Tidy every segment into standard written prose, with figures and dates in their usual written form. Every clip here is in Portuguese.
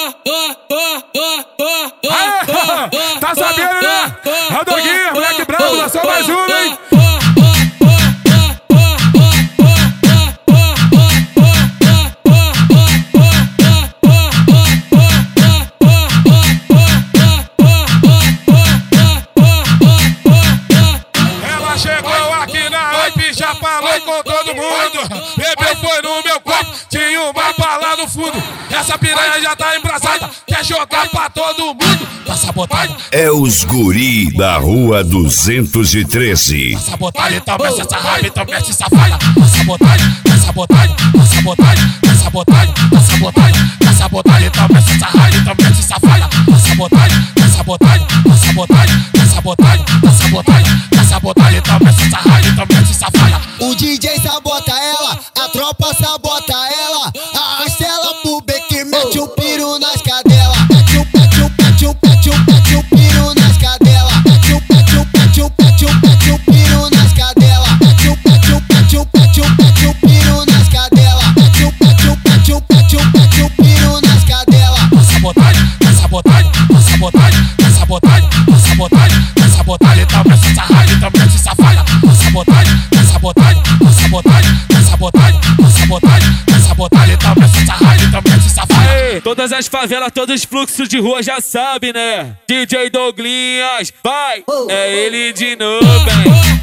Tá sabendo, né? É o Doguinho, moleque brabo, lançou mais um, hein? Ela chegou aqui na hype, já falou com todo mundo. Bebeu foi no meu copo, tinha uma bala no fundo. Essa piranha já tá embrasada, quer jogar pra todo mundo. Tá sabotagem. É os guri da rua 213. Tá sabotagem, então mexe essa raiva, então mexe essa falha. Tá sabotagem, tá sabotagem, tá sabotagem, tá sabotagem, tá sabotagem, tá sabotagem, então mexe essa raiva, então mexe essa falha. Tá sabotagem, tá sabotagem, tá sabotagem, tá sabotagem, tá sabotagem, tá sabotagem, então mexe essa raiva, então mexe essa falha. O DJ sabota ela, a tropa sabota ela. Arrasta ela pro beco, mete o piro nas cadelas. Mete o piro nas cadelas. Mete o piro nas cadelas. Mete o piro nas cadelas. Mete o piro nas cadelas. Tá sabotagem, tá sabotagem, tá sabotagem, tá sabotagem, tá sabotagem, tá sabotagem, então mexe essa raiva, então mexe essa falha. Tá sabotagem, tá sabotagem, tá sabotagem, tá sabotagem, tá sabotagem, tá sabotagem, então mexe essa raiva, então mexe essa falha. Todas as favelas, todos os fluxos de rua já sabem, né? DJ Douglinhas, vai! É ele de novo, hein?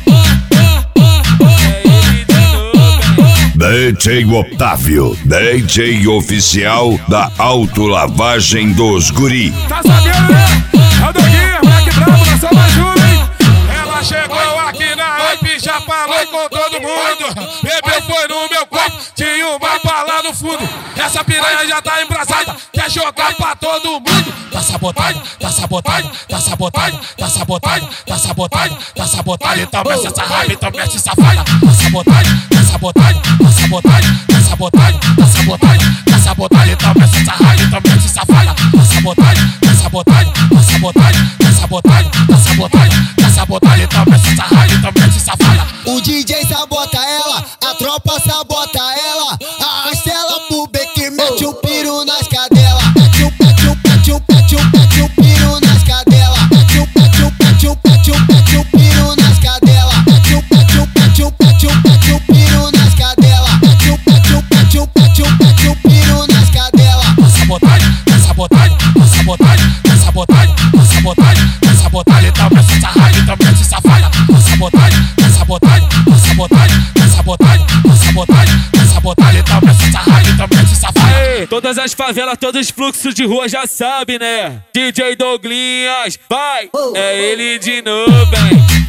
DJ Otávio, DJ oficial da autolavagem dos guri. Tá sabendo, né? É o Doguinho, moleque brabo, lançou mais um, hein? Ela chegou aqui na hype, já falou com todo mundo. Bebeu foi no meu copo, tinha uma bala no fundo. Essa piranha já tá embrasada, quer jogar pra todo mundo. Tá sabotagem, tá sabotagem, tá sabotagem, tá sabotagem, tá sabotagem, tá sabotagem, então mexe essa raiva, então mexe essa falha. Tá sabotagem, tá sabotagem, tá sabotagem, tá sabotagem, tá sabotagem, tá sabotagem, então mexe essa raiva, então mexe essa falha. Tá sabotagem, tá sabotagem, tá sabotagem, tá sabotagem, tá sabotagem, tá sabotagem, então mexe essa raiva, então mexe essa falha. O DJ sabota ela, a tropa sabota ela. Arrasta ela pro beco, mete o piro nas cadelas. Mete o piro nas cadelas. Mete o piro nas cadelas. Mete o piro nas cadelas. Mete o piro nas cadelas. Tá sabotagem, tá sabotagem, tá sabotagem, tá sabotagem, tá sabotagem, tá sabotagem, então mexe essa raiva, então mexe essa falha. Tá sabotagem, tá sabotagem, tá sabotagem, tá sabotagem, tá sabotagem, tá sabotagem, então mexe essa raiva, então mexe essa falha. Todas as favelas, todos os fluxos de rua já sabem, né? DJ Douglinhas, vai! É ele de novo, hein?